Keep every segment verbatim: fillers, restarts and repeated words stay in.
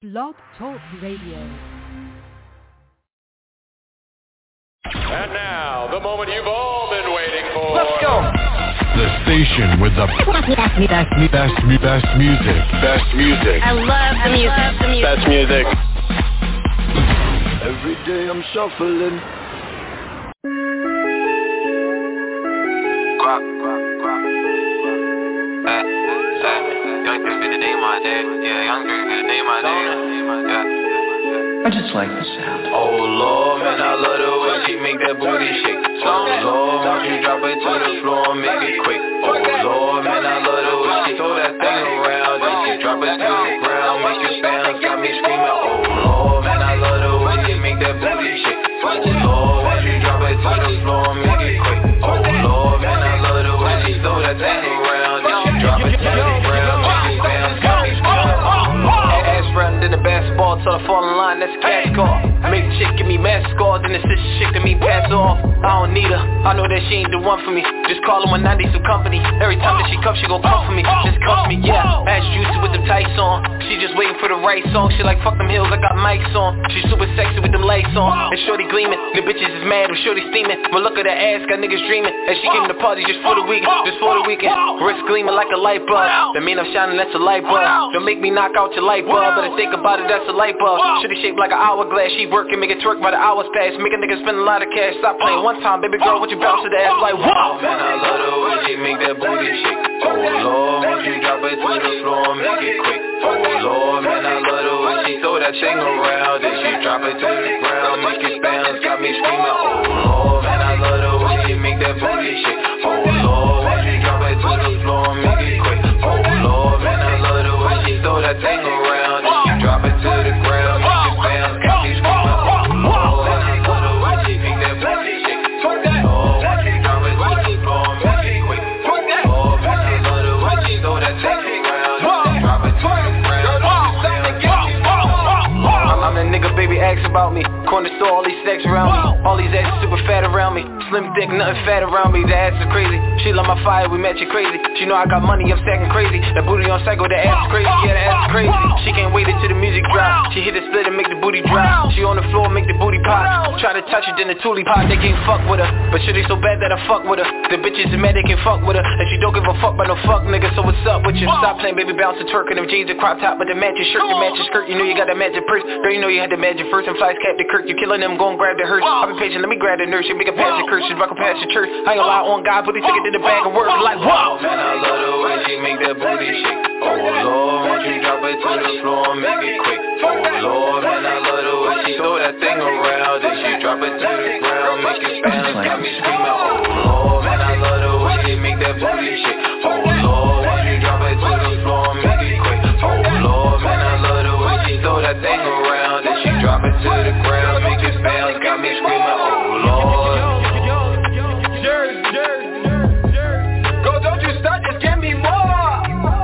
Blog Talk Radio. And now, the moment you've all been waiting for. Let's go! The station with the best, best, best, best music. Best music. I love the music. The music. Best music. Every day I'm shuffling. Guap, guap, guap. Hey, hey. Young girl get the name on there. Yeah, young girl get the name on there. Yeah. I just like the sound. Oh Lord, man, I love the way she make that booty shake. Oh Lord, won't you drop it to the floor and make it quick. Oh Lord, man, I love the way she throw that thing around. Then she drop it to the ground, make it bounce, got me screaming. Oh Lord, man, I love the way she make that booty shake. Oh Lord, won't you drop it to the floor and make it quick. Oh Lord, man, I love the way she throw that thing around. Then she drop it to the ground, make it bounce, got me screaming. Ass running in the basketball till I fall in line, that's a cash call. Make a chick give me mad scores, then the sister chick to me pass off. I don't need her, I know that she ain't the one for me. Just call her when I need some company. Every time that she come, she gon' come for me. Just cuff me, yeah. Ass juicy with them tights on. She just waiting for the right song. She like, fuck them hills, I got mics on. She super sexy with them lights on. And shorty gleaming, the bitches is mad when shorty steaming. But look at that ass, got niggas dreaming. And she came to party just for the weekend, just for the weekend. Wrist gleaming like a light bulb. That mean I'm shining, that's a light bulb. Don't make me knock out your light bulb, but I think about it, that's a light bulb. Shitty shaped like an hourglass, she working, make it twerk by the hours pass. Make a nigga spend a lot of cash. Stop playing one time, baby girl, would you bounce to the ass like whoa? Man, I love the way she make that booty shake. Oh Lord, won't you drop it to the floor and make it quick. Oh Lord, man, I love the way she throw that thing around. Then she drop it to the ground, make it bounce, got me screaming. Oh Lord, man, I love the way she make that booty shake. Oh Lord, won't you drop it to the floor and make it quick. Oh Lord, man, I love the way she throw that thing around. Then she drop it to the ground, make it bounce, got me screaming. Oh Lord, man, I love the way she make that booty shake. Oh Lord, won't you drop it to the floor and make it quick. Oh man, I love the way she throw that thing around. Drop it to the ground, make it bounce, got me screaming. I'm the nigga, baby, ask about me. Corner store, all these stacks around me. All these asses super fat around me. Slim dick, nothing fat around me. The ass is crazy. She love my fire, we match it crazy. She know I got money, I'm stacking crazy. That booty on cycle, the ass is crazy. Yeah, the ass is crazy. She can't wait until the music drop. She hit the split and make the booty drop. She on the floor, make the booty pop. Try to touch it, then the toolie pop. They can't fuck with her, but shit, they so bad that I fuck with her. The bitches are mad, they can fuck with her. And she don't give a fuck by no fuck nigga. So what's up with you? Stop playing, baby, bounce and twerk. And them jeans, the crop top, but the matching shirt, the matching skirt. You know you got the matching purse. Girl, you know you had the magic first. And flies cap the Kirk, you killing them, gon' grab the hearse. I'll be patient, let me grab the nurse. You make a pass the curse, she's rockin' past the church. I ain't gonna lie on God, but he take it in the bag of work. Like, whoa! Man, I love the way she make that booty shake. Oh Lord, won't you drop it to the floor and make it quick. Oh Lord, man, I love the way she throw that thing around. Then she drop it to the ground, make it bounce, got me screaming. Oh Lord, man, I love the way she make that booty shake. Oh Lord, won't you drop it to the floor and make it quick. Oh Lord, man, I love the way she throw that thing around. Then she drop it to the ground, make it bounce, got me screaming. Oh Lord. Jersey, Jersey, Jersey. Go, don't you stop, just give me more.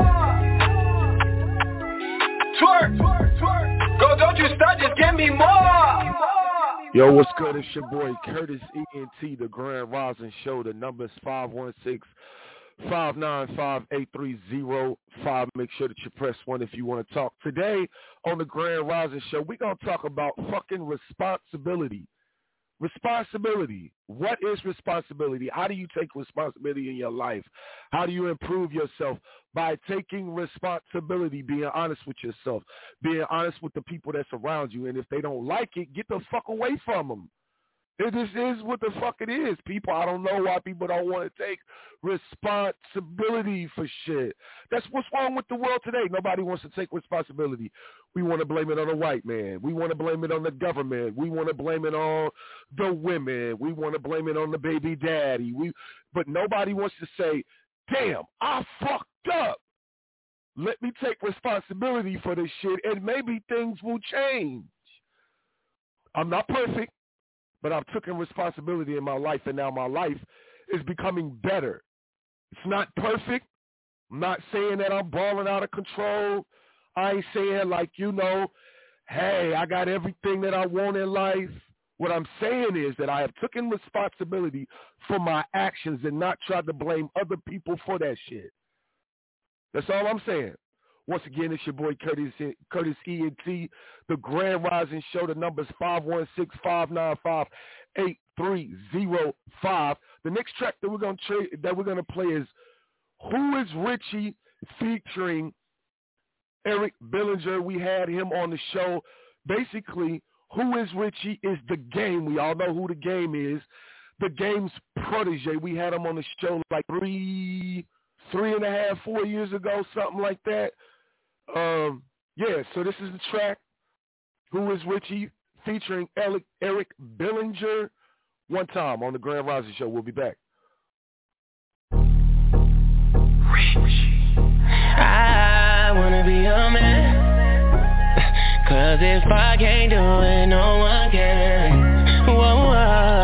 Twerk, go, don't you stop, just give me more. Yo, what's good? It's your boy Curtis E N T, the Grand Rising Show. The number is five one six, five nine five, eight three zero five. Make sure that you press one if you want to talk. Today on the Grand Rising Show, we're going to talk about fucking responsibility. Responsibility. What is responsibility? How do you take responsibility in your life? How do you improve yourself? By taking responsibility, being honest with yourself, being honest with the people that's around you. And if they don't like it, get the fuck away from them. It just is what the fuck it is. People, I don't know why people don't want to take responsibility for shit. That's what's wrong with the world today. Nobody wants to take responsibility. We want to blame it on the white man. We want to blame it on the government. We want to blame it on the women. We want to blame it on the baby daddy. We, but nobody wants to say, damn, I fucked up. Let me take responsibility for this shit, and maybe things will change. I'm not perfect, but I've taken responsibility in my life, and now my life is becoming better. It's not perfect. I'm not saying that I'm balling out of control. I ain't saying like, you know, hey, I got everything that I want in life. What I'm saying is that I have taken responsibility for my actions and not tried to blame other people for that shit. That's all I'm saying. Once again, it's your boy Curtis, Curtis E N T, the Grand Rising Show. The number's five one six, five nine five, eight three zero five. The next track that we're gonna tra- that we're gonna play is "Who Is Richie" featuring Eric Bellinger. We had him on the show. Basically, Who Is Richie is The Game. We all know who The Game is. The Game's protege. We had him on the show like three, three and a half, four years ago, something like that. Um, yeah, so this is the track, Who Is Richie, featuring Eric, Eric Bellinger. One time on the Grand Rising Show. We'll be back. Rich. I wanna be a man, 'cause if I can't do it, no one can. Whoa, whoa.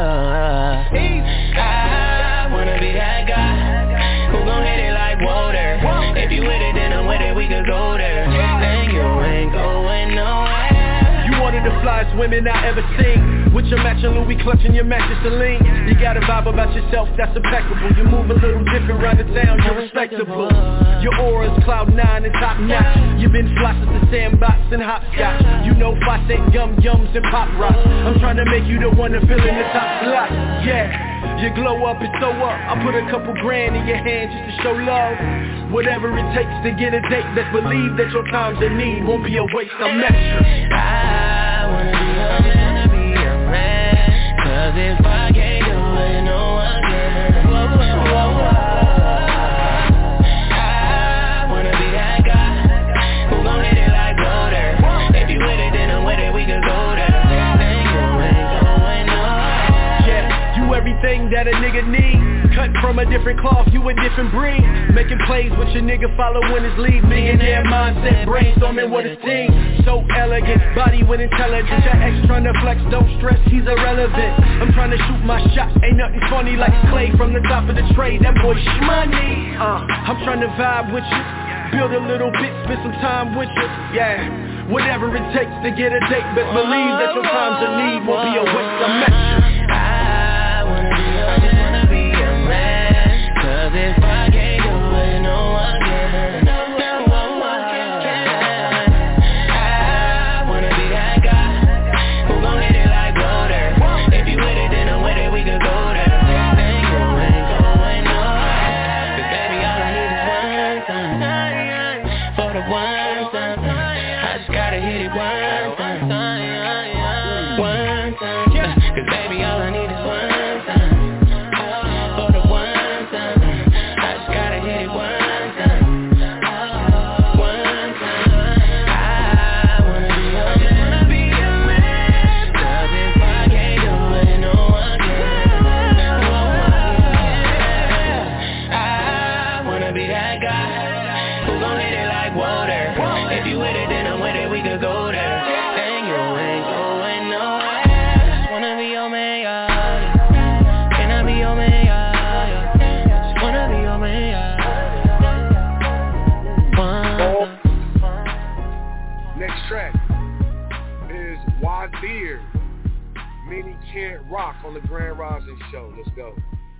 I wanna be that guy who gon' hit it like water. If you with it, then I'm with it, we could go there. And you ain't going nowhere. You one of the flyest women I ever seen. With your matching Louis clutching your mattress Celine. You got a vibe about yourself that's impeccable. You move a little different around the town, you're respectable. Your aura's cloud nine and top notch. You've been fly since the sandbox and hopscotch. You know Fawcett, Yum Yums and Pop Rocks. I'm trying to make you the one to fill in the top slot. Yeah, you glow up and so up. I'll put a couple grand in your hand just to show love. Whatever it takes to get a date, best believe that your time's in need won't be a waste of measure. I wanna be a man, be a man, 'cause if I can't do it, no one can. Whoa, whoa, whoa, whoa. I wanna be that guy who gon' hit it like water. If you with it, then I'm with it, we can go there. And you ain't going nowhere. Yeah, you everything that a nigga need. Cut from a different cloth, you a different breed. Making plays with your nigga, following his lead. Millionaire mindset, brainstorming with his team. So elegant, body with intelligence. Your ex tryna flex, don't stress, he's irrelevant. I'm trying to shoot my shot, ain't nothing funny like Clay from the top of the tray. That boy shmoney. Uh, I'm trying to vibe with you, build a little bit, spend some time with you. Yeah, whatever it takes to get a date, but believe that your time's a need won't be a waste of measure. I wanna be, I just wanna be a man, 'cause if I can't do it, no one can. No one can. I wanna be that guy who gon' hit it like water. If you with it, then I'm with it, we could go there. And you ain't going nowhere. 'Cause baby, all I need is one time. For the one time, I just gotta hit it one time. One time. 'Cause baby, all I need is one time. For the one time, I just gotta hit it one time. One time. I wanna be a man, wanna be a man, 'cause if I can't do it, no one can. I wanna be that guy who gon' hit it like water. If you with it, then I'm with it, we could go there. And you ain't going nowhere. Just wanna be your man, yeah. Can I be your man, yeah? Just wanna be your man, yeah. One. Next track is Wazir, Many Can't Rock on the Grand Rising Show. Let's go.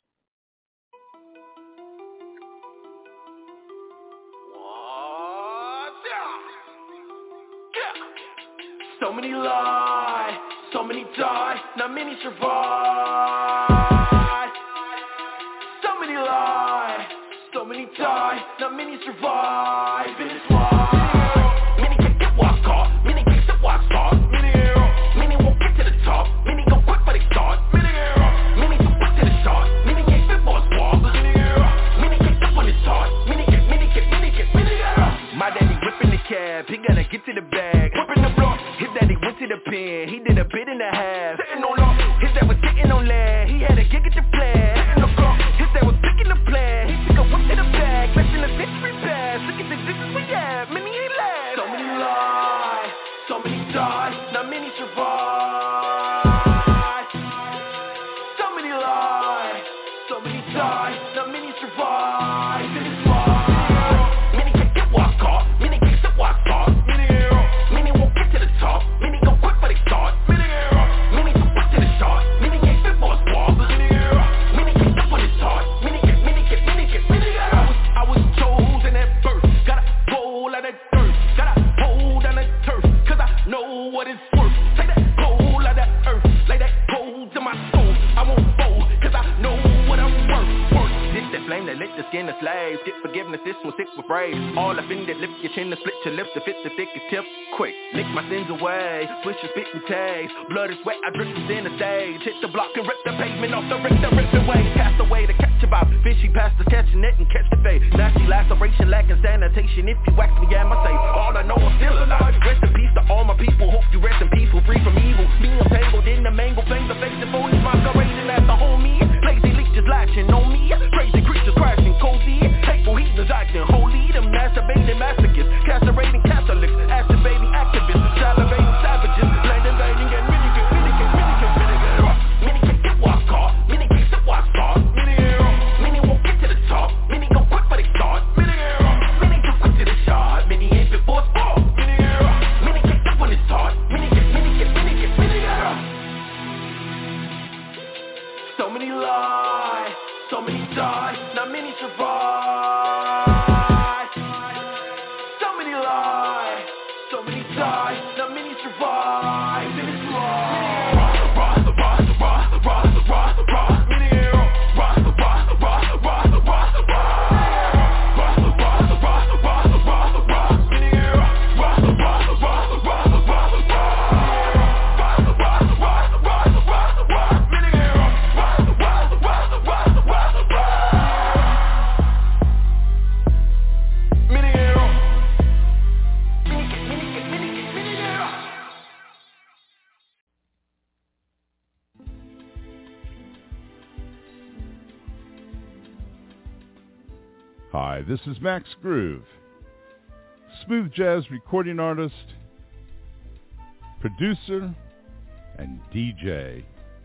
So many lie, so many die, not many survive. So many lie, so many die, not many survive. And it's why many can't get walk off, many can't get walk off. Many won't get to the top, many go quick but they start. Many too quick to the shot, many can't fit for a squad. Many can't get when it's hard, many get, many get, many get, many get. My daddy whipping the cab, he gotta get to the bag. Whipping the block, his daddy went to the pen, he did a bit and a half. Sitting on lock, his dad was sitting on land, he had a gig at the plan. Sitting on clock, his dad was picking the plan, he took a whip to the bag, left in the victory pass. Look at the distance we have, many ain't last. So many lie, so many die, not many survive. So many lie, so many die, not many survive. And it's why many can't get walk off, many can't sit walk off. Many won't get to the top, many go quick but they start. Many too quick to the shot, many can't fit for a squad. Many can't get when it's hard. know what it's worth. Take that gold out of earth, lay that gold to my soul. I won't fold, cause I know what I'm worth, worth. This that flame that lit the skin of slaves. Get forgiveness, this one sick with brave. All up in that lift your chin to split your lip to fit the thickest tip. Quick, lick my sins away, switch your spit and taste. Blood is wet, I drip this in the stage. Hit the block and rip the pavement off the rip, the rip away. Cast away to catch a bob. Fishy past the catching it and catch the fade. Nasty laceration, lacking sanitation. If you wax me, am I safe? All I know, I'm still alive. Rest in peace to all my people. Hope you rest in peaceful, free from evil. Being tangled in the mango flame, the face of foliage masquerading as the homie. Lazy leeches latching on me. Crazy creatures crashing cozy. Hateful heathens acting holy. Them masturbating masochists. Castrating Catholics. Activating activists. Salivating savages. Land invading and mitigate, mitigate, mitigate, mitigate. Many can get what I caught. Many can sit what I start. Many, many won't get to the top. Many go quick but they start. Many, many too quick to the shot. Many ain't before it's fall. Many, many can get when it's taught. Many get, many get, many get, many get. So many lie, so many die, not many survive. So many lie, so many die, not many survive. And it's wrong. Hi, this is Max Groove, smooth jazz recording artist, producer, and D J.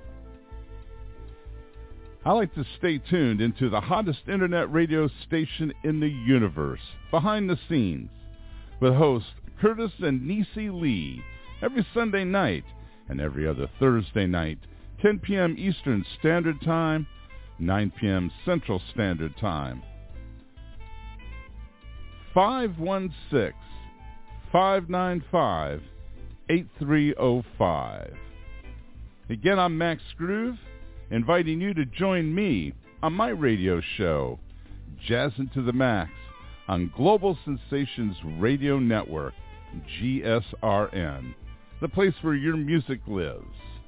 I like to stay tuned into the hottest internet radio station in the universe, Behind the Scenes, with hosts Curtis and Niecy Lee, every Sunday night and every other Thursday night, ten p.m. Eastern Standard Time, nine p.m. Central Standard Time. five one six, five nine five, eight three zero five. Again, I'm Max Groove, inviting you to join me on my radio show, Jazzin' to the Max, on Global Sensations Radio Network, G S R N, the place where your music lives.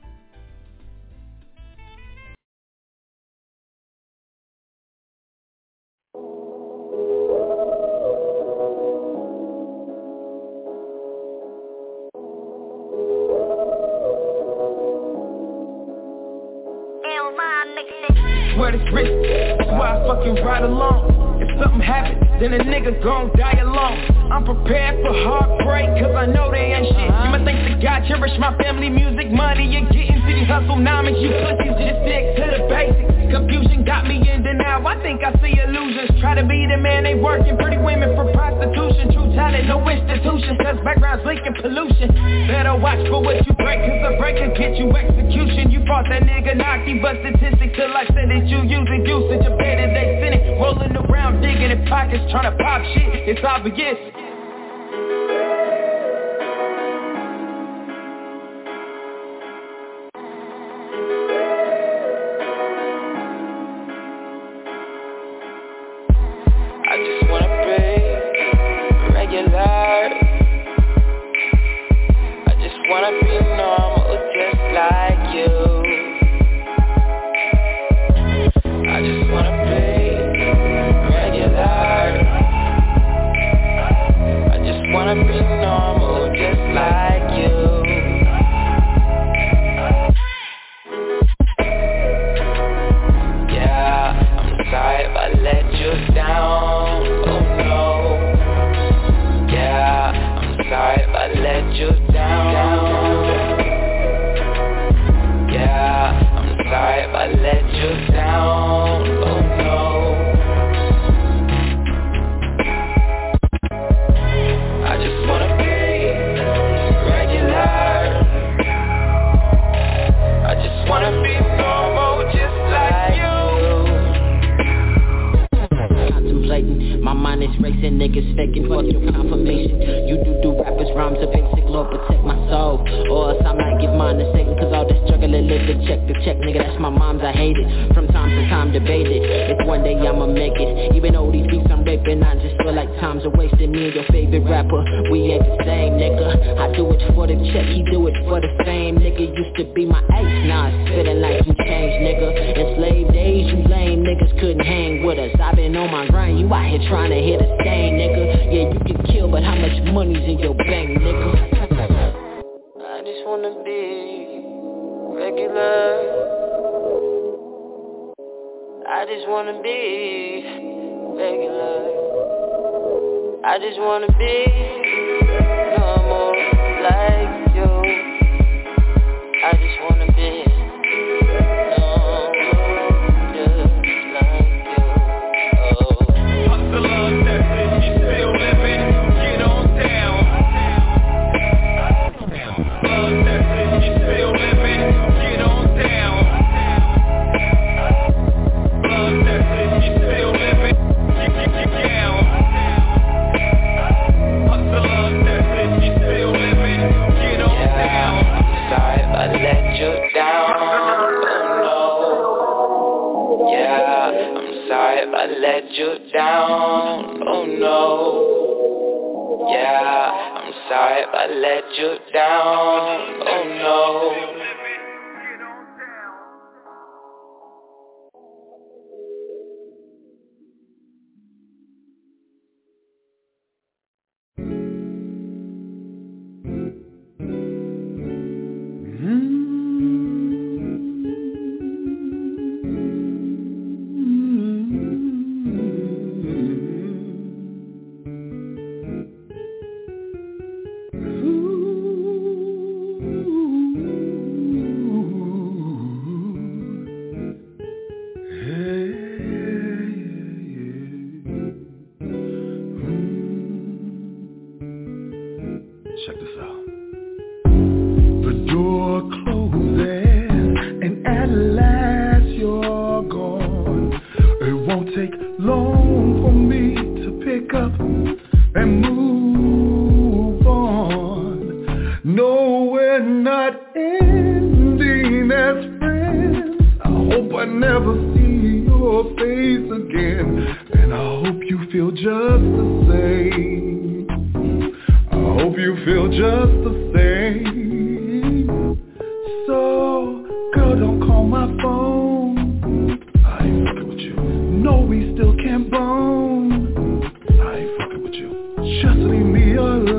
Swear this risk, that's why I fucking ride along. If something happens, then a nigga gon' die alone. I'm prepared for heartbreak, cause I know they ain't shit. You must thank to God, cherish my family, music, money, and getting city hustle. Nomics, you pussies just stick to the basics. Confusion got me in denial, I think I see illusions. Try to be the man they working, pretty women for prostitution. True talent, no institution, cause background's leaking pollution. Better watch for what you break, cause a break can get you execution. You fought that nigga Nazi, but statistics till I said it. You using usage, a better they send it. Rolling around, digging in pockets, trying to pop shit, it's obvious. I just wanna be regular. I just wanna be normal, just like you. I just wanna be regular. check to check, nigga, that's my mom's, I hate it. From time to time debated, if one day I'ma make it. Even though these beats I'm raping, I just feel like time's a wasted. Me and your favorite rapper, we ain't the same, nigga. I do it for the check, he do it for the fame. Nigga used to be my ace, now it's feeling like you changed, nigga. Enslaved days, you lame niggas couldn't hang with us. I been on my grind, you out here trying to hit a stain, nigga. Yeah, you can kill, but how much money's in your bank, nigga? I just wanna be regular. I just wanna be regular. I just wanna be normal like you. I just wanna be normal just like you. Oh. Hustler, that's it, she still living. Get on down. Hustler, that's it, she still living. Get on down. Hustler, that's it, she still living. Get, get, get down. Hustler, that's it, she still living. Get on down. Sorry if I let you down. Oh no. Yeah, I'm sorry if I let you down. Oh no. Yeah, I'm sorry if I let you down. Oh no. Check this out. The door closes and at last you're gone. It won't take long for me to pick up and move on. No, we're not ending as friends. I hope I never see your face again, and I hope you feel just the same. I hope you feel just the same. So, girl, don't call my phone. I ain't fucking with you. No, we still can't bone. I ain't fucking with you. Just leave me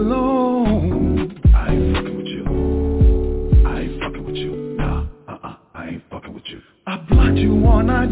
alone. I ain't fucking with you. I ain't fucking with you. Nah, uh-uh, I ain't fucking with you. I blocked you on I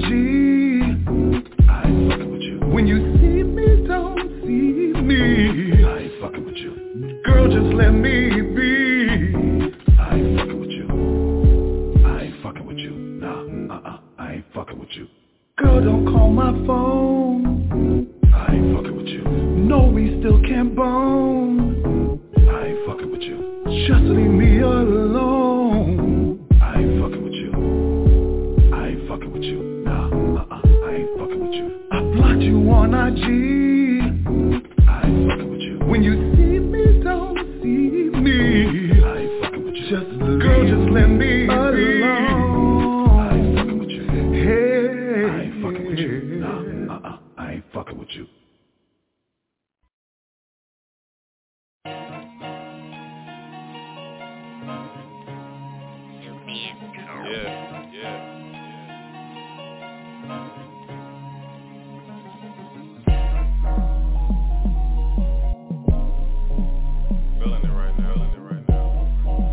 G. I ain't fucking with you. When you see me, don't see me. I ain't fucking with you. Girl, just let me be. I ain't fucking with you. I ain't fucking with you. Nah, uh-uh, I ain't fucking with you. Girl, don't call my phone. I ain't fucking with you. No, we still can't bone. I ain't fucking with you. Just leave me alone. I ain't fucking with you. I ain't fucking with you. Nah, uh-uh, I ain't fucking with you. I blocked you on I G. I ain't fucking with you. When you see me, don't see me. I ain't fucking with you. Just girl, just let me alone. I ain't fucking with you. Hey, I ain't fucking with you. Nah, uh-uh, I ain't fucking with you. Yeah, yeah. Feeling it right now, feeling it right now.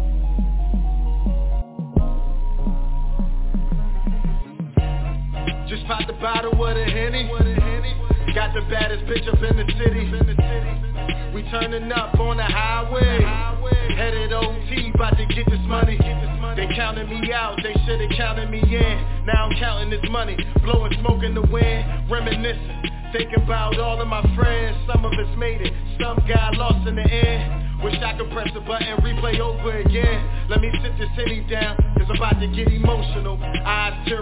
Just popped the bottle with a Henny. Got the baddest bitch up in the city. We turning up on the highway. Headed O T, about to get this money. They counted me out, they should've counted me in. Now I'm counting this money, blowing smoke in the wind, reminiscing, thinking about all of my friends. Some of us made it, some got lost in the end. Wish I could press the button, replay over again. Let me sit this city down, cause I'm about to get emotional. Eyes teary,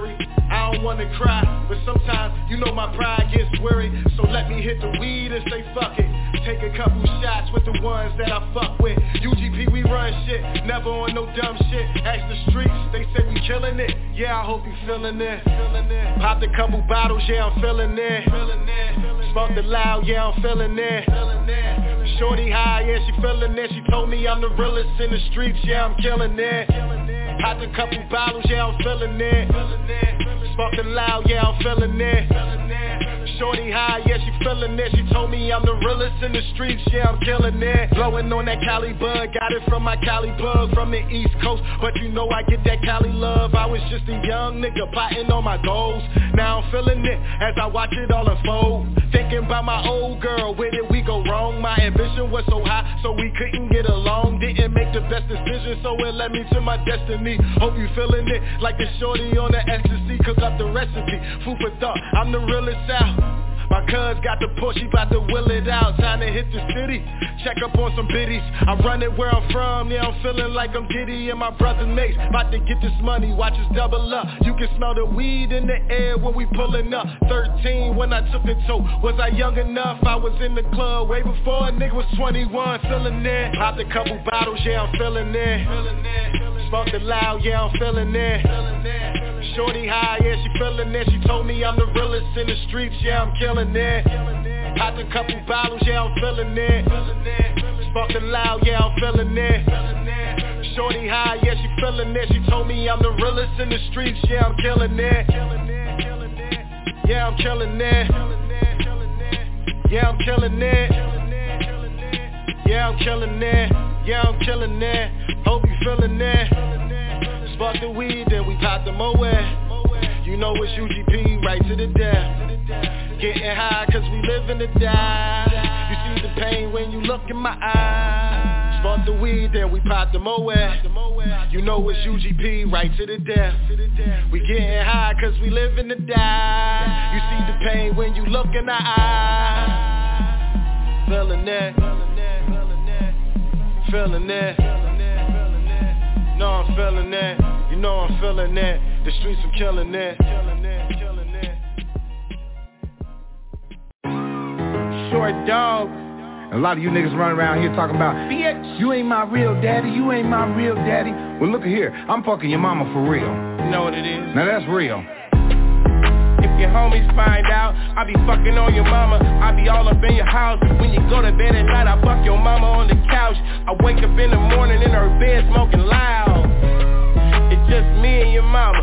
I don't wanna cry, but sometimes you know my pride gets worried. So let me hit the weed and say fuck it. Take a couple shots with the ones that I fuck with. U G P, we run shit, never on no dumb shit. Ask the streets, they say we killing it. Yeah, I hope you feeling it. Popped a couple bottles, yeah, I'm feeling it. Smoked it loud, yeah, I'm feeling it. Shorty high, yeah, she feeling it. She told me I'm the realest in the streets, yeah, I'm killing it. Popped a couple bottles, yeah, I'm feeling it. Smoked it loud, yeah, I'm feeling it. Shorty high, yeah, she feeling it. She told me I'm the realest in the streets, yeah, I'm killing it. Blowing on that Cali bud, got it from my Cali bug, from the East Coast. But you know I get that Cali love. I was just a young nigga plotting on my goals. Now I'm feeling it as I watch it all unfold. Thinking about my old girl, where did we go wrong? My ambition was so high, so we couldn't get along. Didn't make the best decision, so it led me to my destiny. Hope you feeling it like the shorty on the ecstasy. Cook up the recipe, food for thought, I'm the realest out. My cuz got the push, he bout to will it out. Time to hit the city, check up on some biddies. I'm running where I'm from, yeah, I'm feeling like I'm Diddy and my brother Mace. About to get this money, watch us double up. You can smell the weed in the air when we pulling up. Thirteen when I took the tote, was I young enough? I was in the club way before a nigga was twenty-one, feeling it. Popped a couple bottles, yeah, I'm feeling it. Smoked it loud, yeah, I'm feeling it. Shorty high, yeah, she feeling it. She told me I'm the realest in the streets, yeah, I'm killing it. Popped a couple bottles, yeah, I'm feeling it. Smoked it loud, yeah, I'm feeling it. Shorty high, yeah, she feeling it. She told me I'm the realest in the streets, yeah, I'm killing it. Yeah, I'm killing it. Yeah, I'm killing it. Yeah, I'm killing it. Yeah, I'm killing it. Hope you feeling it. Spark the weed, then we pop the Moet. You know it's U G P, right to the death. Getting high cause we living to die. You see the pain when you look in my eyes. Spark the weed, then we pop the Moet. You know it's U G P, right to the death. We getting high cause we living to die. You see the pain when you look in the eyes. Feeling it. Feeling it. No, I'm feeling it. You know I'm feeling it. The streets I'm killing it. Short dog. A lot of you niggas running around here talking about, bitch, you ain't my real daddy, you ain't my real daddy. Well, look at here, I'm fucking your mama for real. You know what it is? Now that's real. If your homies find out, I be fucking on your mama. I be all up in your house. When you go to bed at night, I fuck your mama on the couch. I wake up in the morning in her bed smoking loud. It's just me and your mama.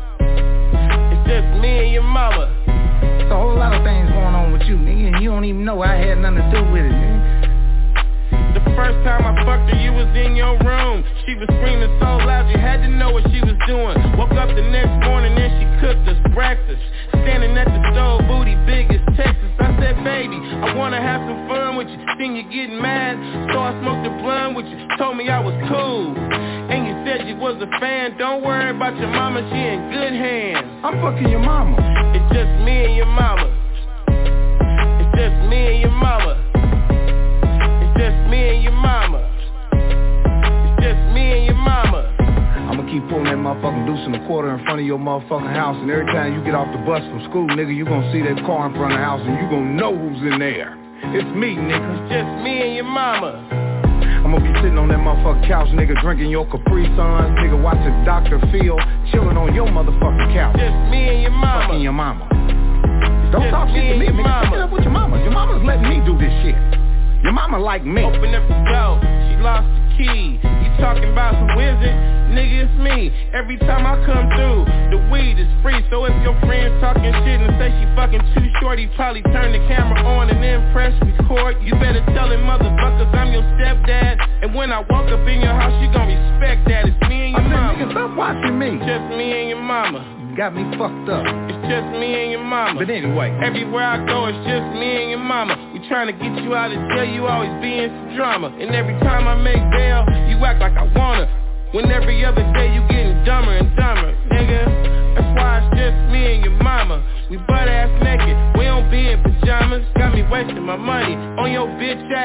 It's just me and your mama. There's a whole lot of things going on with you, nigga, and you don't even know I had nothing to do with it, nigga. The first time I fucked her, you was in your room. She was screaming so loud, you had to know what she was doing. Woke up the next morning and she cooked us breakfast. Standing at the stove, booty big as Texas. I said, baby, I wanna have some fun with you. Then you getting mad, so I smoked a blunt with you. Told me I was cool, and you said you was a fan. Don't worry about your mama, she in good hands. I'm fucking your mama. It's just me and your mama. It's just me and your mama. It's just me and your mama. It's just me and your mama. I'ma keep pulling that motherfucking deuce in the quarter in front of your motherfucking house. And every time you get off the bus from school, nigga, you gonna see that car in front of the house and you gonna know who's in there. It's me, nigga. It's just me and your mama. I'ma be sitting on that motherfucking couch, nigga, drinking your Capri Suns, nigga, watching Doctor Phil, chilling on your motherfucking couch. Just me and your mama. Fucking your mama. Don't just talk shit to me, nigga. Fuck it up with your mama. Your mama's letting me do this shit. Your mama like me. Open up the door, she lost the key. You talking about who is it? Nigga, it's me. Every time I come through, the weed is free. So if your friends talking shit and say she fucking too short, he probably turn the camera on and then press record. You better tell him motherfuckers I'm your stepdad. And when I walk up in your house, you gon' respect that. It's me and your I mama. said, nigga, stop watching me. It's just me and your mama. Got me fucked up. It's just me and your mama. But anyway, everywhere I go, it's just me and your mama. We trying to get you out of jail, you always be in some drama. And every time I make bail, you act like I wanna. When every other day you getting dumber and dumber, nigga. That's why it's just me and your mama. We butt ass naked, we don't be in pajamas. Got me wasting my money on your bitch ass.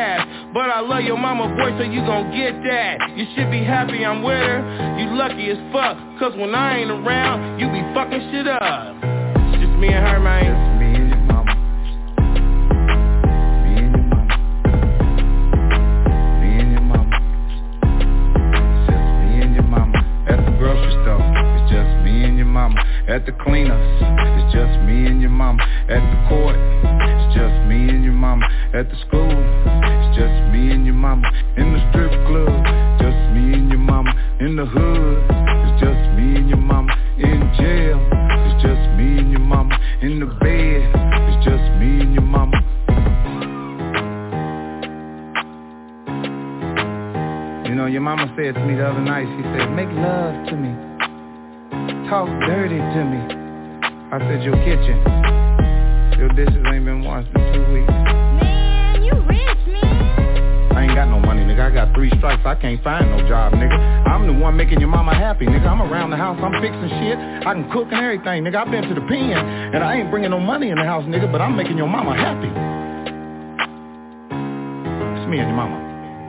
but I love your mama boy, so you gon' get that. You should be happy I'm with her. You lucky as fuck, cause when I ain't around, you be fucking shit up. It's just me and her, man. Just me and your mama. Me and your mama. Me and your mama. Just me and your mama. At the grocery store, it's just me and your mama. At the cleaners, it's just me and your mama. At the court, it's just me and your mama. At the school, it's just me and your mama. In the strip club, just me and your mama. In the hood, it's just me and your mama. In jail, it's just me and your mama. In the bed, it's just me and your mama. You know, your mama said to me the other night, she said, make love to me. Talk dirty to me. I said, your kitchen. Your dishes ain't been washed in two weeks. Man, you rich, man. I ain't got no money, nigga. I got three strikes. I can't find no job, nigga. I'm the one making your mama happy, nigga. I'm around the house. I'm fixing shit. I can cook and everything, nigga. I've been to the pen, and I ain't bringing no money in the house, nigga, but I'm making your mama happy. It's me and your mama.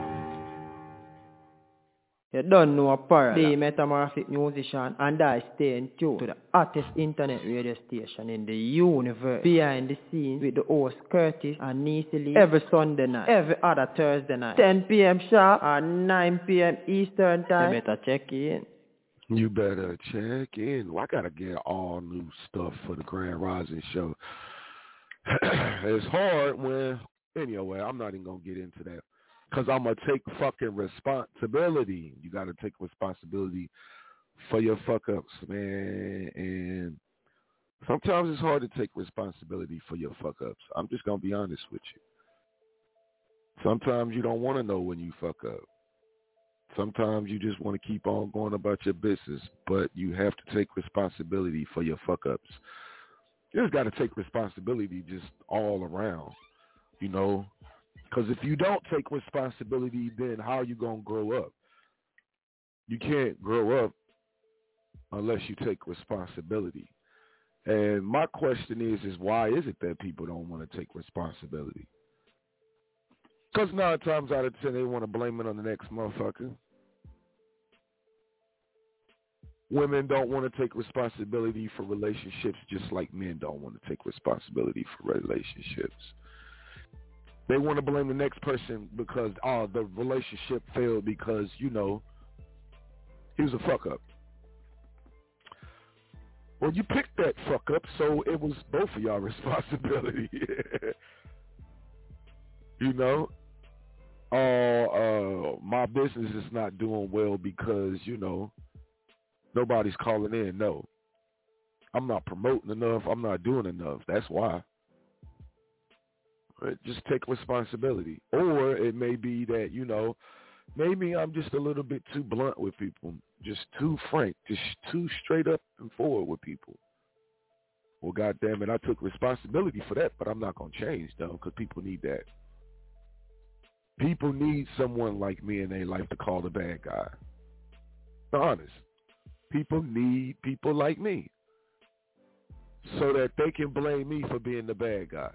You don't know a para, the metamorphic musician, and I stay in tune to the hottest internet radio station in the universe. Behind the scenes with the host Curtis and Niecy Lee every Sunday night, every other Thursday night, ten p.m. sharp and nine p.m. Eastern time. You better check in. You better check in. Well, I gotta get all new stuff for the Grand Rising Show. It's hard when, anyway, I'm not even gonna get into that. Because I'm going to take fucking responsibility. You got to take responsibility for your fuck-ups, man. And sometimes it's hard to take responsibility for your fuck-ups. I'm just going to be honest with you. Sometimes you don't want to know when you fuck up. Sometimes you just want to keep on going about your business. But you have to take responsibility for your fuck-ups. You just got to take responsibility just all around, you know. Because if you don't take responsibility, then how are you going to grow up? You can't grow up unless you take responsibility. And my question is, is why is it that people don't want to take responsibility? Because nine times out of ten, they want to blame it on the next motherfucker. Women don't want to take responsibility for relationships just like men don't want to take responsibility for relationships. They want to blame the next person because, oh, the relationship failed because, you know, he was a fuck-up. Well, you picked that fuck-up, so it was both of y'all responsibility. You know? Oh, uh, my business is not doing well because, you know, nobody's calling in. No. I'm not promoting enough. I'm not doing enough. That's why. Just take responsibility. Or it may be that, you know, maybe I'm just a little bit too blunt with people, just too frank, just too straight up and forward with people. Well, goddamn it, I took responsibility for that, but I'm not going to change, though, because people need that. People need someone like me in their life to call the bad guy. Be honest. People need people like me so that they can blame me for being the bad guy.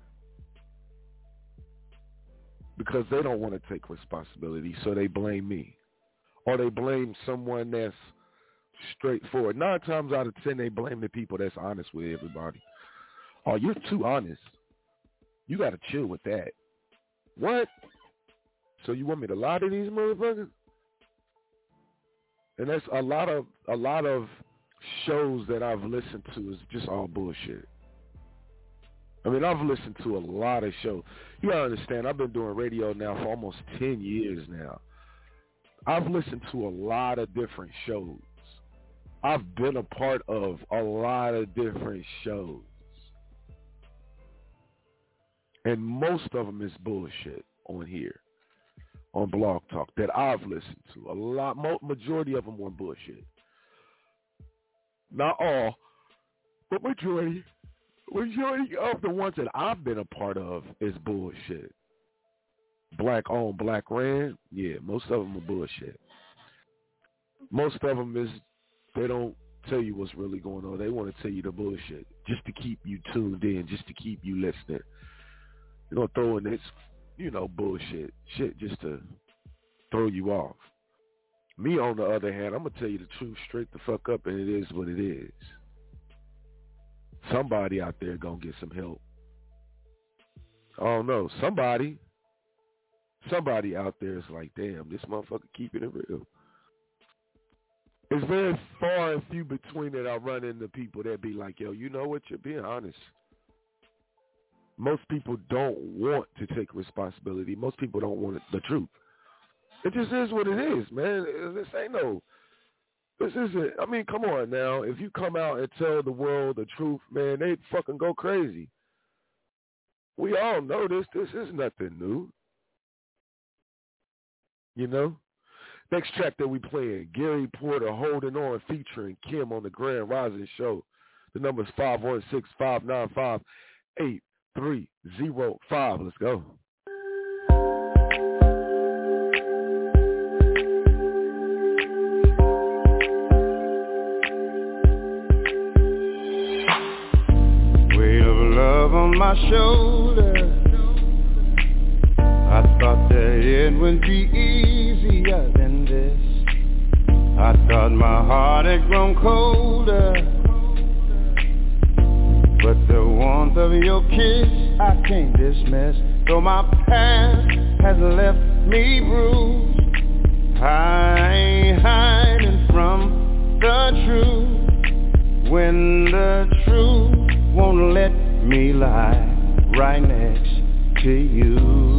Because they don't want to take responsibility, so they blame me. Or they blame someone that's straightforward. Nine times out of ten, they blame the people that's honest with everybody. Oh, you're too honest. You got to chill with that. What? So you want me to lie to these motherfuckers? And that's a lot of a lot of shows that I've listened to is just all bullshit. I mean, I've listened to a lot of shows. You gotta understand, I've been doing radio now for almost ten years now. I've listened to a lot of different shows. I've been a part of a lot of different shows. And most of them is bullshit on here, on Blog Talk, that I've listened to. A lot, majority of them were bullshit. Not all, but majority. Majority of the ones that I've been a part of is bullshit. Black owned, black ran, yeah, most of them are bullshit. Most of them is, they don't tell you what's really going on. They want to tell you the bullshit just to keep you tuned in, just to keep you listening. They're going to throw in this you know, bullshit. Shit just to throw you off. Me, on the other hand, I'm going to tell you the truth straight the fuck up, and it is what it is. Somebody out there going to get some help. I don't know. Somebody, somebody out there is like, damn, this motherfucker keeping it real. It's very far and few between that I run into people that be like, yo, you know what, you're being honest. Most people don't want to take responsibility. Most people don't want the truth. It just is what it is, man. This ain't no, this isn't, I mean, come on now. If you come out and tell the world the truth, man, they fucking go crazy. We all know this. This is nothing new. You know? Next track that we playing, Gary Porter, Holding On, featuring Kim on the Grand Rising Show. The number is five one six, five nine five, eight three zero five. Let's go. Weight of love on my shoulder. I thought that it would be easier than this. I thought my heart had grown colder, but the warmth of your kiss I can't dismiss. Though my past has left me bruised, I ain't hiding from the truth. When the truth won't let me lie right next to you.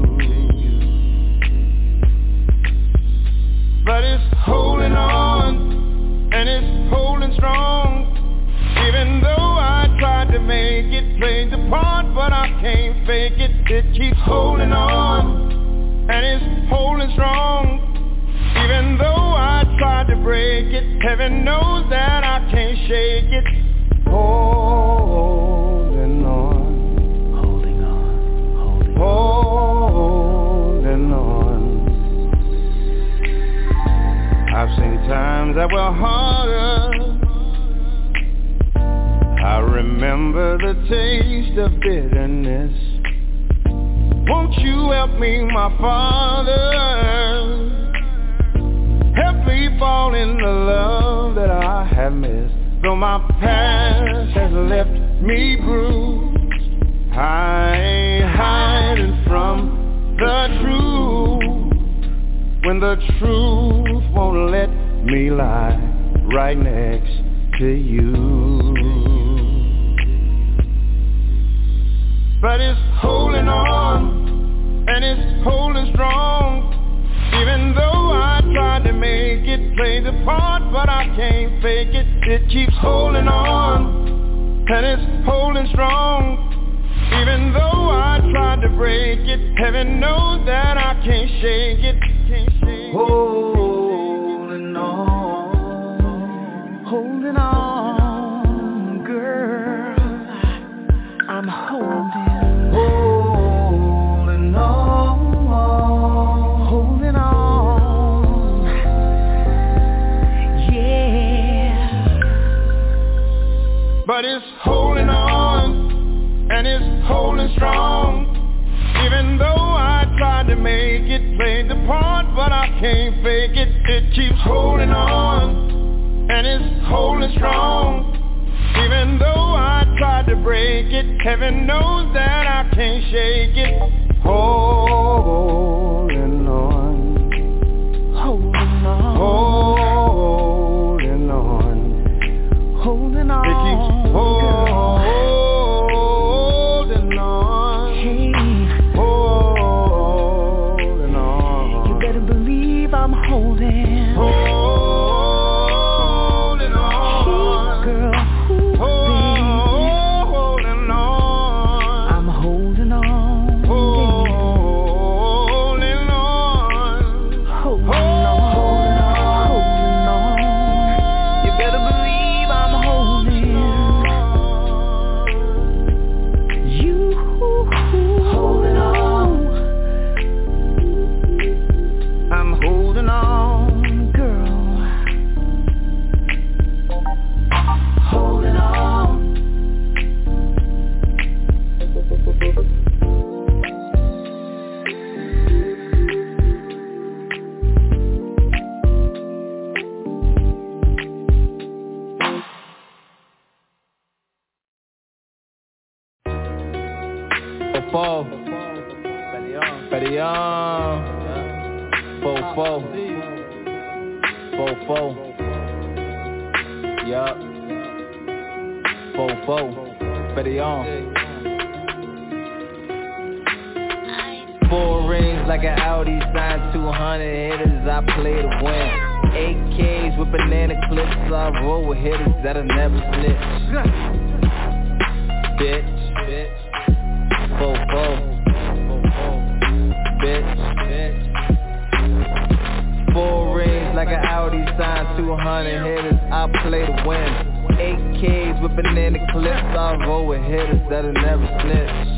But it's holding on, and it's holding strong. Even though I tried to make it, played the part, but I can't fake it. It keeps holding on, and it's holding strong. Even though I tried to break it, heaven knows that I can't shake it. Holding on, holding on, holding on, holding on. I've seen times that were harder. I remember the taste of bitterness. Won't you help me, my Father? Help me fall in the love that I have missed. Though my past has left me bruised, I ain't hiding from the truth. When the truth won't let me lie right next to you. But it's holding on, and it's holding strong. Even though I tried to make it, play the part, but I can't fake it. It keeps holding on, and it's holding strong. Even though I tried to break it, heaven knows that I can't shake it. Can't shake it. Holding on, holding on, girl. I'm holding, holding on, holding on, yeah. But it's holding on, and it's holding strong. Even though I tried to make it, played the part, but I can't fake it. It keeps holding on, and it's holding strong. Even though I tried to break it, heaven knows that I can't shake it. Holding on, holding on, holding on, holding on. It keeps holding on. I'm holding, holding on, girl, holding on, I'm holding on, holding Fofo. Better young. Fofo. Fofo. Yup. Fofo. Better young. Four rings like an Audi, signed two hundred hitters, I play to win. Eight Ks with banana clips, I roll with hitters that'll never snitch. Bitch, bitch, Fofo, bitch, bitch. Four rings like an Audi, signed two hundred hitters, I play to win. Eight Ks with banana clips, I roll with hitters that'll never snitch.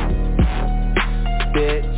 Bitch,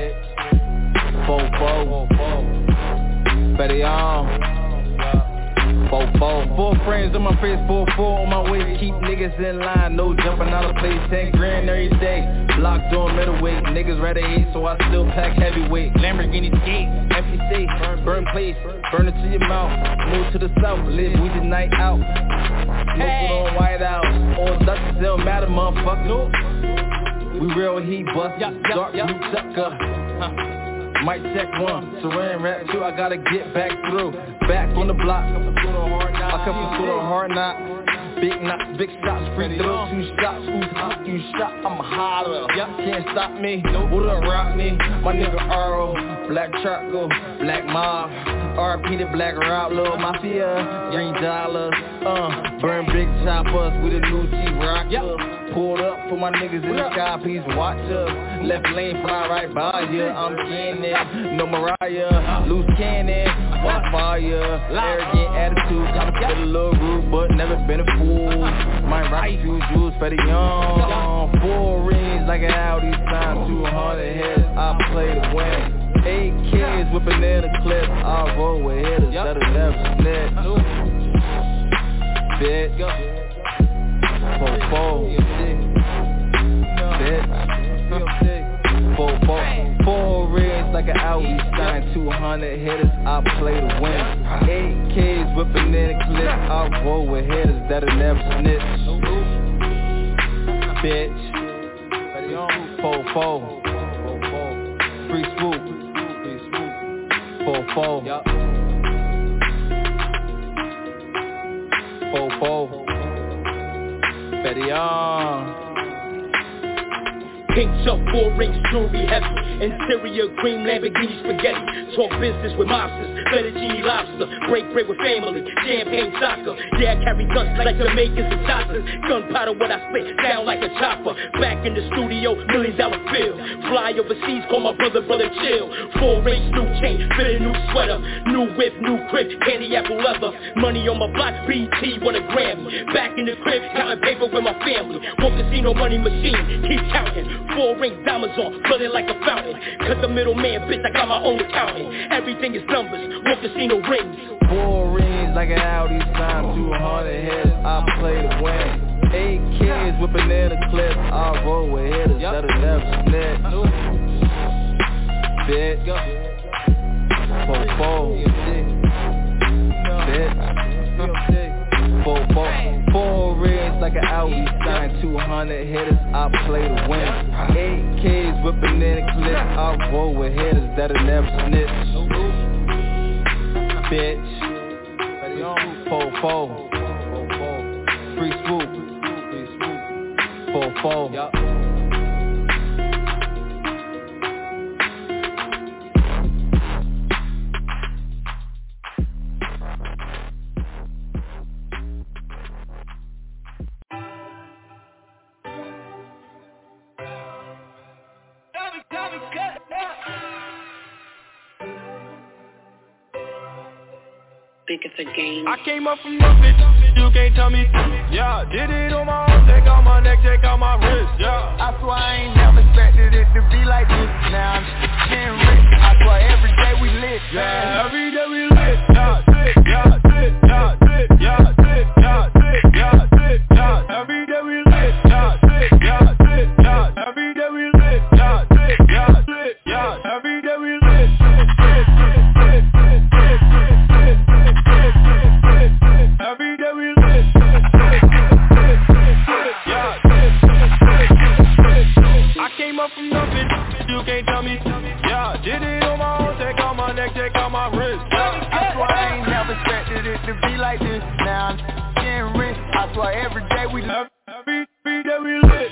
Fofo, better y'all. Fofo, four frames on my face, four four on my waist. Keep niggas in line, no jumping out of place. Ten grand every day, locked on middleweight. Niggas rather hate, so I still pack heavyweight. Lamborghini skate, empty safe, burn place, burn it to your mouth. Move to the south, live with the night out. Hey. Smoke on White House, all Dutchess, don't matter, motherfucker. We real heat bust, dark blue sucker. Huh. Mic check one, Saran rap two, I gotta get back through. Back on the block, I come from Pseudo Hard Knock. Big knocks, big shots, free throws, two shots, who's hot, you shot, I'm a holler. Y'all can't stop me, what up rock me? My nigga Earl, Black Charcoal, Black Mob, R P the Black Rob, Lil Mafia, Green Dollars, uh, burn big choppers with a new T-Rocker. Pulled up for my niggas in the sky, please watch us. Left lane, fly right by ya. I'm cannon, no Mariah. Loose cannon, watch fire. Arrogant attitude, kinda feel a little rude, but never been a fool. Might rock a few jewels for the young. Four rings like an Audi, signed two hundred heads. I play to win. Eight kids with banana clips. I roll with hitters that'll never snitch. Bitch. Fofo, bitch, Fofo. Four rings like an Audi, signed two hundred hitters, I play to win. Eight Ks with banana clips, I roll with hitters that'll never snitch. Bitch, Fofo, free swoop, Fofo, Fofo. Betty on. Pink up, four rings, jewelry heavy. Interior cream, Lamborghini spaghetti. Talk business with mobsters, fettuccine lobster. Break bread with family, champagne soccer. Yeah, I carry guns like Jamaicans and Tossers. Gunpowder when I spit down like a chopper. Back in the studio, million dollar bill. Fly overseas, call my brother, brother chill. Four rings, new chain, fit a new sweater. New whip, new crib, candy apple leather. Money on my block, B T, what a Grammy. Back in the crib, counting paper with my family. Won't casino money machine, keep counting. Four ring diamonds on, flooding like a fountain. Cut the middleman, bitch, I got my own accountant. Everything is numbers, won't casino rings. Four rings like an Audi, signed two hundred heads, I play to win. Eight kids with banana clips, I roll with hitters that'll never snitch. Bitch, Fofo, bitch, Fofo. Four rings like an Audi, signed two hundred hitters, I play to win. Eight Ks with banana clips, I roll with hitters that'll never snitch. Bitch, Fofo, free swoop, Fofo. Think it's a game. I came up from nothing, you can't tell me. Yeah, did it on my own, take out my neck, take out my wrist. Yeah, I swear I ain't never expected it to be like this. Now I'm getting rich. I swear every day we lit. Yeah, every day we lit. Yeah, sit, yeah, sit, yeah, sit, yeah, sit, yeah, sit, yeah, sit, yeah. Every day we lit. Yeah, sit, yeah, sit, yeah. Every day we lit. Yeah, sit, yeah, sit, yeah. Every day we lit. Every day we lit. Yeah. I came up from like this. Now I'm getting rich. I swear every day we love. Every day we lit.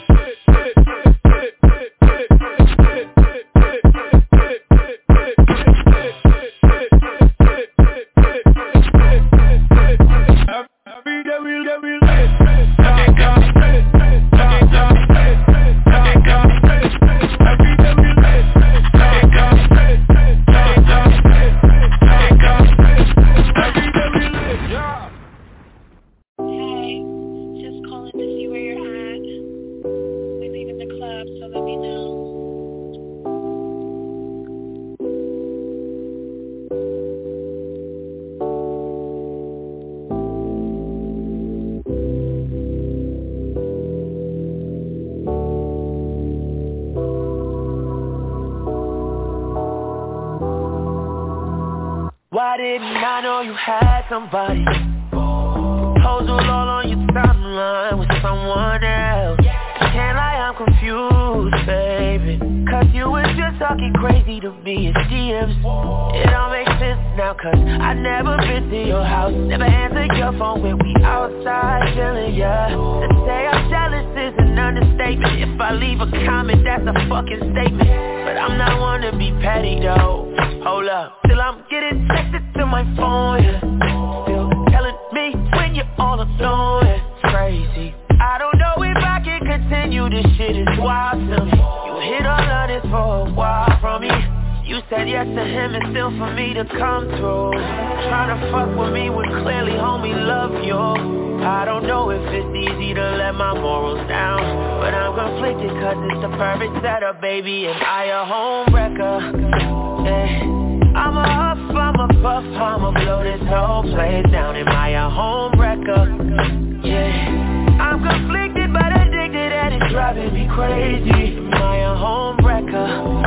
Why didn't I know you had somebody? Proposal all on your timeline with someone else. Can't lie, I'm confused, baby. Cause you was just talking crazy to me in D Ms. It all makes sense now cause I never been to your house. Never answered your phone when we outside chilling, yeah. To say I'm jealous is an understatement. If I leave a comment, that's a fucking statement. But I'm not one to be petty though. Hold up, till I'm getting texted to my phone, yeah. Still telling me when you're all alone, it's crazy. I don't know if I can continue, this shit is wild to me. You hit all of this for a while from me. You said yes to him and still for me to come through. Tryna fuck with me when clearly homie love you. I don't know if it's easy to let my morals down, but I'm conflicted cause it's the perfect setup, baby. And I a home wrecker, yeah. I'm a huff, I'm a puff, I'ma blow this whole place down. Am I a home wrecker? Yeah. I'm conflicted but addicted and it's driving me crazy. Am I a home wrecker?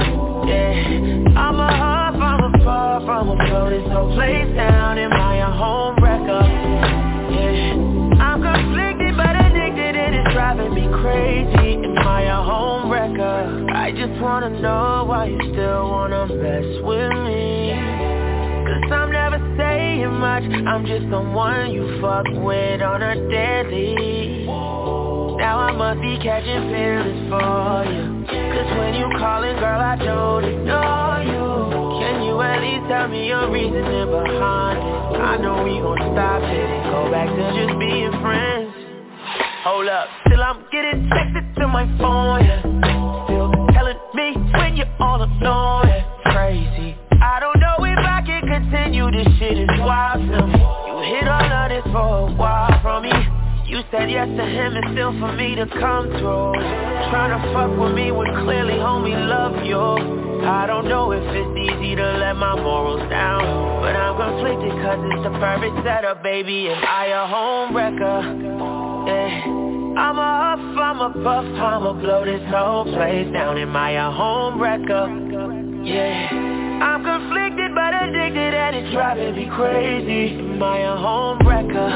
Yeah. I'm a huff, I'm a puff, I'ma blow this whole place down. Am I a home wrecker? Yeah. I'm conflicted but addicted and it's driving me crazy. Am I a home wrecker? I just wanna know why you still wanna mess with me. Cause I'm never saying much, I'm just someone you fuck with on a daily. Now I must be catching feelings for you. Cause when you callin', girl, I don't ignore you. Can you at least tell me your reasoning behind it? I know we gon' stop it and go back to just being friends. Hold up, till I'm getting texted to my phone, yeah. Still telling me when you're all alone, yeah. Crazy. I don't know if I can continue, this shit is wild to me. You hit all of this for a while from me. You said yes to him and still for me to come through. Tryna fuck with me when clearly homie love you. I don't know if it's easy to let my morals down, but I'm conflicted cause it's the perfect setup, baby. And I a home wrecker, yeah. I'm a huff, I'm a puff, I'ma blow this whole place down. Am I a home wrecker? Yeah. I'm conflicted but addicted and it's driving me crazy. Am I a home wrecker?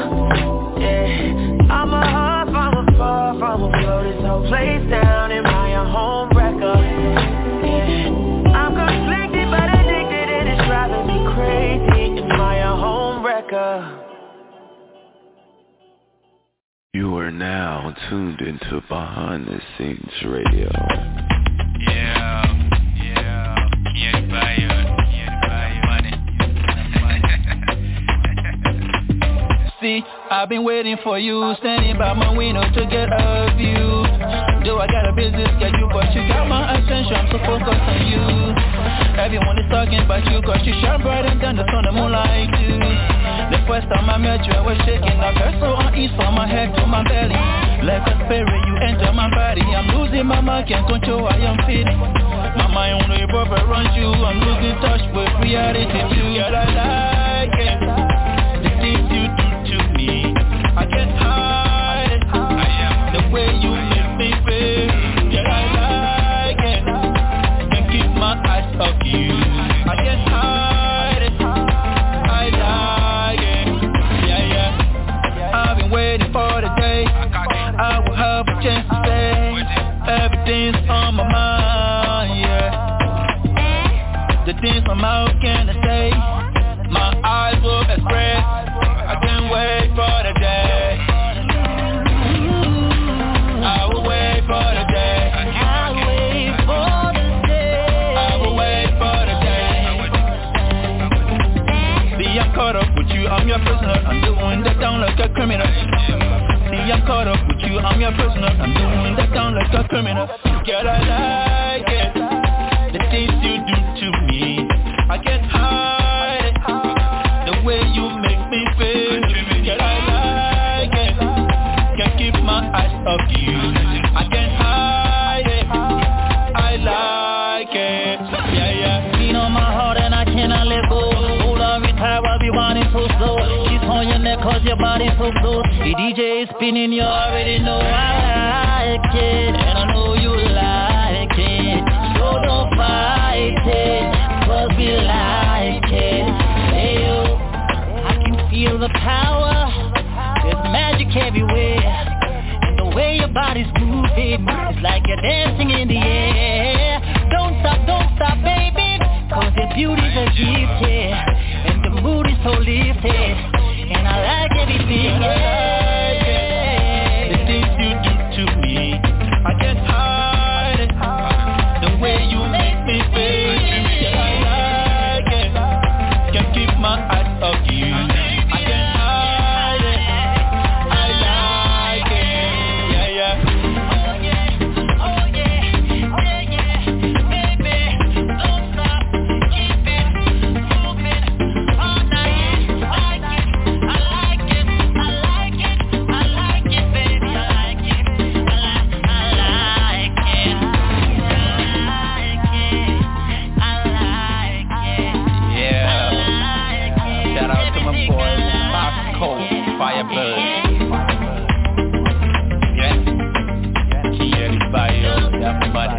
Yeah. I'm a huff, I'm a puff, I'ma blow this whole place down. Am I a home wrecker? Yeah. I'm conflicted but addicted and it's driving me crazy. Am I a home wrecker? You are now tuned into Behind the Scenes Radio. Yeah, yeah, can't buy it, can't buy money. See, I've been waiting for you, standing by my window to get a view. Though I got a busy schedule, but you got my attention, so focus on you. Everyone is talking about you, cause you shine brighter than the sun and moonlight do. The first time I met you, I was shaking. I felt so uneasy from my head to my belly. Like a spirit, you enter my body. I'm losing my mind, can't control how I'm feeling. My mind only brother runs you. I'm losing touch with reality too. Girl, I like it. The things you do to me, I can't hide it. I am the way you make me feel. Girl, I like it. Can't keep my eyes off you. I can't hide it. I like it. Yeah, yeah. I've been waiting for the day I will have a chance to stay. Everything's on my mind, yeah. The things my mouth can't say. My eyes will I'm doing that down like a criminal. See, I'm caught up with you, I'm your prisoner. I'm doing that down like a criminal. Girl, I like it, the things you do to me. I can't hide it, the way you make me feel. Girl, I like it, can't keep my eyes off you. I can't hide it, I like it. Yeah, yeah. Beat on my heart and I cannot let go. Hold on, retire while we want it so slow. Kiss on your neck cause your body so slow. The D J is spinning, you already know I like it. And I know you like it. So don't fight it, cause we like it. Hey yo, I can feel the power. There's magic everywhere. And the way your body's moving, it's like you're dancing in the air. Don't stop, don't stop, baby, cause your beauty's a gift, yeah. And the mood is so lifted, and I like everything, yeah. The things you do to me, I can't hide it. The way you make me feel, yeah, I like it. Can't keep my eyes off you. I can't hide it. I like it, yeah, yeah. Oh yeah, oh yeah, yeah, yeah. Baby, don't stop, keep it moving all night. I like it, I like it, I like it, I like it, baby, I like it, I like, I like it, I like it, I like it. Yeah. Shout out to my boys, Moscow, Firebird. Yeah. Kieri Bayo, yeah, buddy.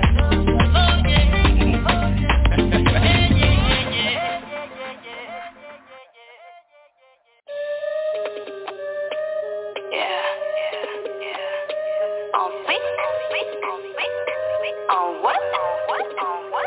On fleek, on what? On what?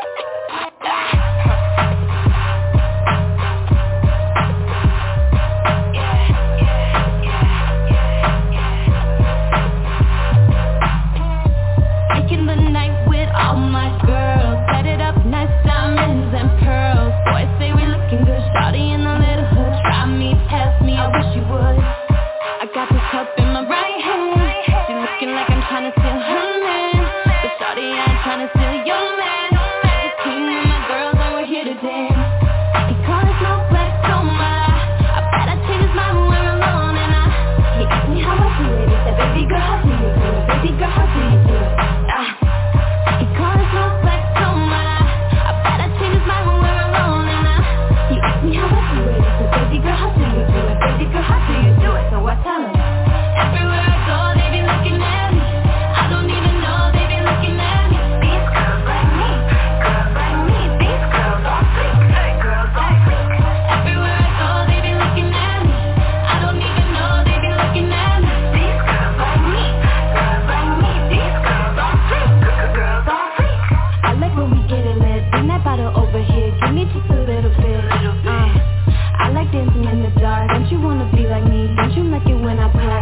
Taking the night with all my girls, set it up, nice diamonds and pearls. Boys say we looking good, shawty in the little hood. Try me, pass me, I wish you would. I got this cup in my right hand. She looking like I'm trying to steal her man, but shawty, I ain't trying to steal your man. I just came with my girls and we're here to dance. He call us no flex, oh my. I bet I change his mind when we're alone and I. He asked me how I do it. He said, baby girl, how do you do it? Baby girl, how do you do it? Ah. He call us no flex, oh my. I bet I change his mind when we're alone and I. He asked me how I do it. He said, baby girl, how do you do it? Baby girl, how do you do it? So I tell him. Everywhere I go, they be looking at me. I don't even know, they be looking at me. These girls like me, girls like me. These girls all fleek, girls all fleek. Everywhere I go, they be looking at me. I don't even know, they be looking at me. These girls like me, girls like me. These girls all fleek, girls all fleek. I like when we get it lit. Bring that bottle over here, give me just a little bit. Uh, I like dancing in the dark. Don't you wanna be like me? Don't you like it when I play?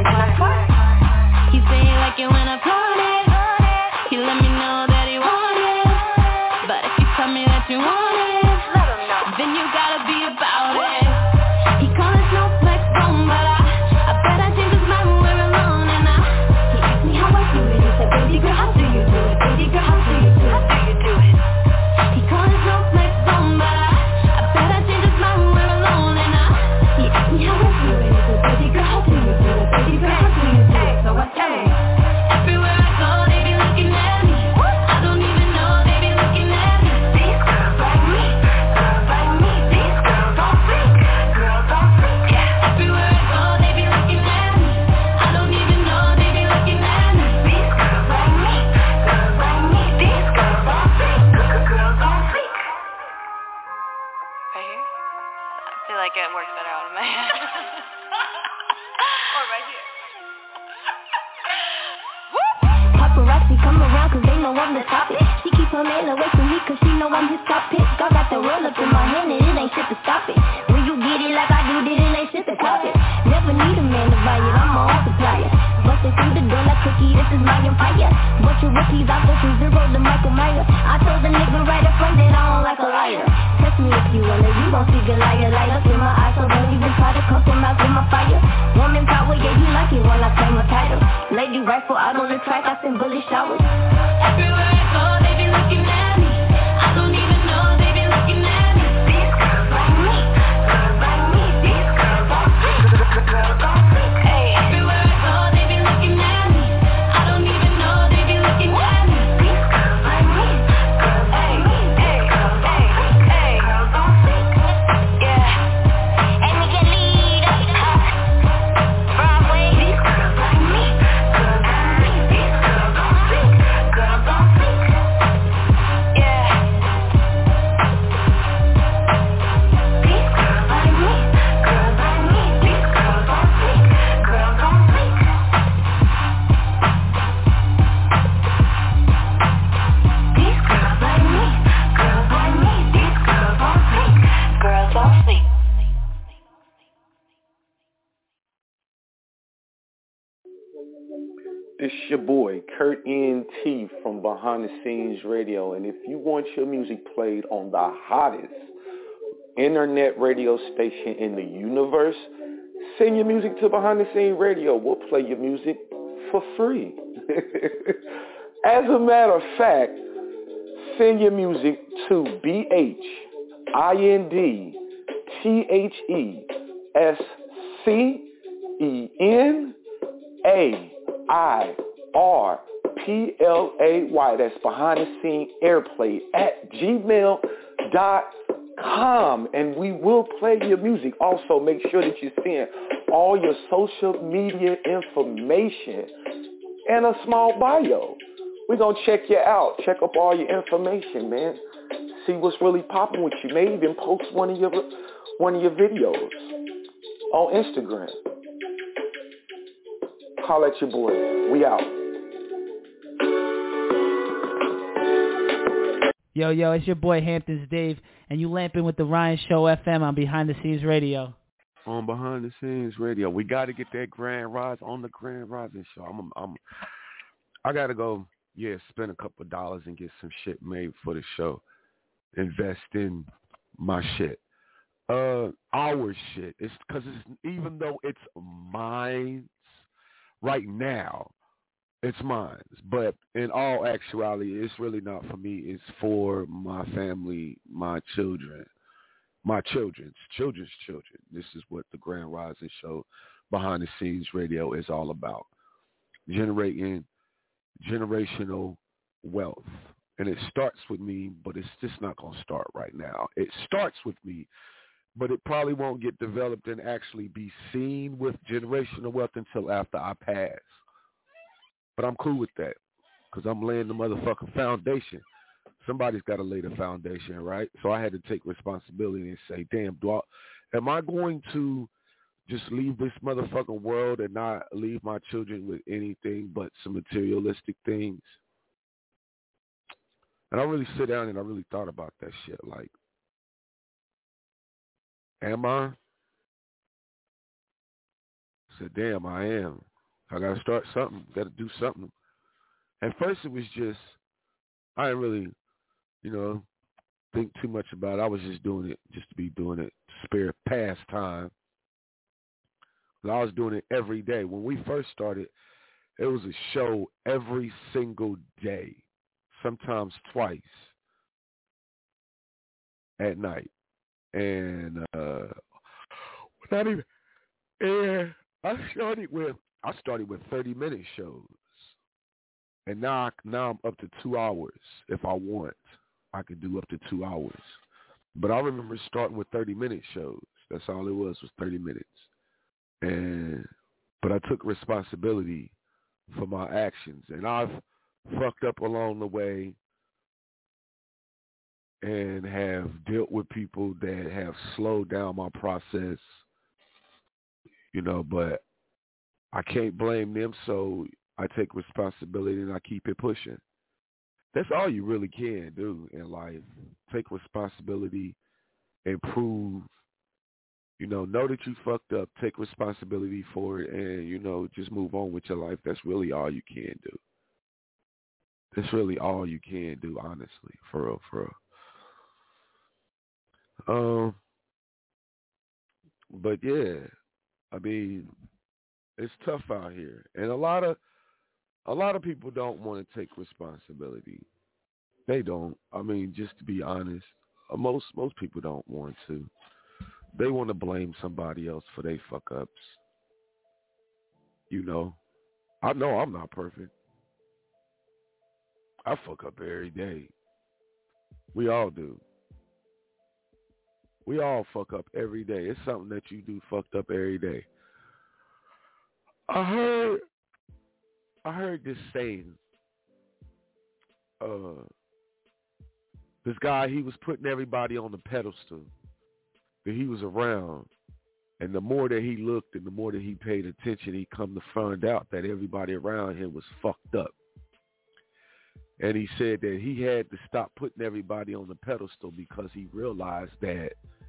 He say he like it when I party. He let me know that he want it. But if you tell me that you want it, then you gotta be about it. He call us no flex zone, but I, I bet I change his mind when we're alone and I. He asked me how I do it. He said, baby girl, how do you do it? Baby girl, how do you do it? How do you do it? He call us no flex zone, but I, I bet I change his mind when we're alone and I. He asked me how I do it. He said, baby girl, how do you do it? Baby girl, how do you do it? So I tell him. Everywhere I go, they be looking at me. I don't even know, they be looking at me. These girls like me, girls like me. These girls all fleek, girls all fleek. Yeah. Everywhere I go, they be looking at me. I don't even know, they be looking at me. These girls like me, girls like me. These girls all fleek, girls all fleek. Right here? I feel like it works better out in my head. Or right here. Paparazzi come around cause they know I'm the topic. She keep her man away from me, cause she know I'm his top pick. I got the roll up in my hand and it ain't shit to stop it. When you get it like I do, then it ain't shit to top it. Never need a man to buy it, I'm my own supplier. Busting through the door like Cookie, this is my empire. Bunch of rookies, I go from zero to Michael Myers. I told the nigga right up front that I don't like a liar. Test me if you wanna, you gon' see good liar. Light up in my eyes, so don't even try to compromise with my fire. Woman power, yeah, you like it when I claim a title. Lady rifle out on the track, I send bullet showers. Everywhere I go, they be looking at me. I don't even know, they be looking at me. These girls like me, girls like me. These girls on fleek, girls on fleek. Hey, everywhere I go, they be looking at me. I don't even know, they be looking at me. These girls like me, girls like me. Hey, girls on fleek, hey, girls on fleek. Yeah, and we get lead up, huh? Broadway. These girls like me, girls like me. These girls on fleek, girls on fleek. Yeah. These girls like me, girls like me. These girls on fleek, girls on fleek. These girls like me, girls like me. These girls on fleek, girls on fleek. This your boy, Kurt N T from Behind the Scenes Radio. And if you want your music played on the hottest internet radio station in the universe, send your music to Behind the Scenes Radio. We'll play your music for free. As a matter of fact, send your music to B H I N D T H E S C E N A I R P L A Y. That's Behind the Scene Airplay at gmail dot com. And we will play your music. Also, make sure that you send all your social media information and a small bio. We're going to check you out. Check up all your information, man. See what's really popping with you. Maybe even post one of your one of your videos on Instagram. Holla at your boy. We out. Yo, yo, it's your boy Hamptons Dave, and you lamping with the Ryan Show F M on Behind the Scenes Radio. On Behind the Scenes Radio, we got to get that Grand Rise on the Grand Rising Show. I'm, I'm, I got to go, yeah, spend a couple of dollars and get some shit made for the show. Invest in my shit. Uh, our shit. It's because it's, even though it's mine right now, it's mine. But in all actuality, it's really not for me. It's for my family, my children, my children's children's children. This is what the Grand Rising Show, Behind the Scenes Radio, is all about. Generating generational wealth. And it starts with me, but it's just not going to start right now. It starts with me, but it probably won't get developed and actually be seen with generational wealth until after I pass. But I'm cool with that because I'm laying the motherfucking foundation. Somebody's got to lay the foundation, right? So I had to take responsibility and say, damn, do I, am I going to just leave this motherfucking world and not leave my children with anything but some materialistic things? And I really sit down and I really thought about that shit. Like, am I? I said, damn, I am. I got to start something. Got to do something. At first it was just, I didn't really, you know, think too much about it. I was just doing it just to be doing it, spare pastime. But I was doing it every day. When we first started, it was a show every single day, sometimes twice at night. And uh, not even, and I started with, I started with thirty minute shows, and now I, now I'm up to two hours. If I want, I could do up to two hours. But I remember starting with thirty minute shows. That's all it was was thirty minutes. And but I took responsibility for my actions, and I've fucked up along the way, and have dealt with people that have slowed down my process. You know, but I can't blame them, so I take responsibility and I keep it pushing. That's all you really can do in life. Take responsibility and prove, you know, know that you fucked up, take responsibility for it, and, you know, just move on with your life. That's really all you can do. That's really all you can do, honestly, for real, for real. Um, but yeah, I mean, it's tough out here, and a lot of a lot of people don't want to take responsibility. They don't. I mean, just to be honest, most most people don't want to. They want to blame somebody else for their fuck ups. You know, I know I'm not perfect. I fuck up every day. We all do. We all fuck up every day. It's something that you do fucked up every day. I heard I heard this saying. Uh, this guy, he was putting everybody on the pedestal that he was around. And the more that he looked and the more that he paid attention, he come to find out that everybody around him was fucked up. And he said that he had to stop putting everybody on the pedestal because he realized that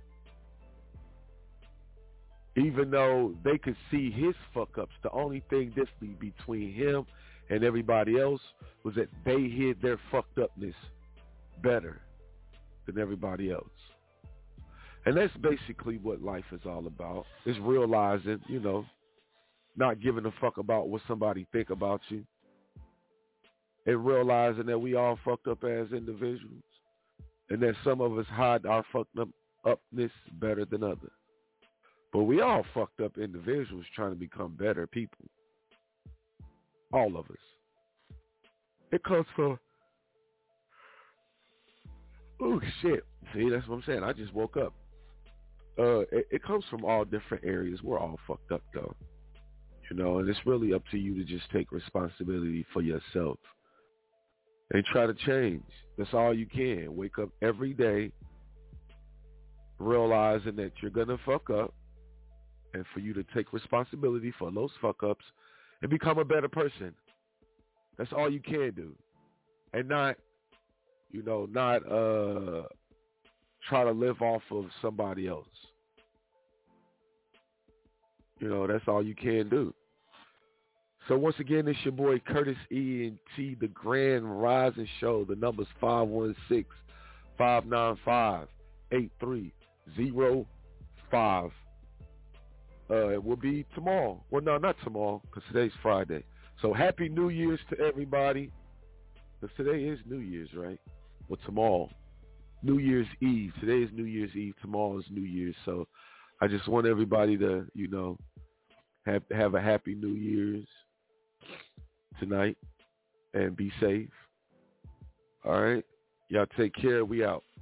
even though they could see his fuck-ups, the only thing different between him and everybody else was that they hid their fucked upness better than everybody else. And that's basically what life is all about. It's realizing, you know, not giving a fuck about what somebody think about you. And realizing that we all fucked up as individuals. And that some of us hide our fucked up upness better than others. But we all fucked up individuals trying to become better people. All of us. It comes from... Oh, shit. See, that's what I'm saying. I just woke up. Uh, it, it comes from all different areas. We're all fucked up, though. You know, and it's really up to you to just take responsibility for yourself. And try to change. That's all you can. Wake up every day realizing that you're going to fuck up and for you to take responsibility for those fuck-ups and become a better person. That's all you can do. And not, you know, not uh, try to live off of somebody else. You know, that's all you can do. So once again, it's your boy Curtis E N T, the Grand Rising Show. The number's five one six, five nine five, eight three zero five. Uh, it will be tomorrow. Well, no, not tomorrow, because today's Friday. So happy New Year's to everybody. Because today is New Year's, right? Well, tomorrow. New Year's Eve. Today is New Year's Eve. Tomorrow is New Year's. So I just want everybody to, you know, have have a happy New Year's tonight and be safe. All right? Y'all take care. We out.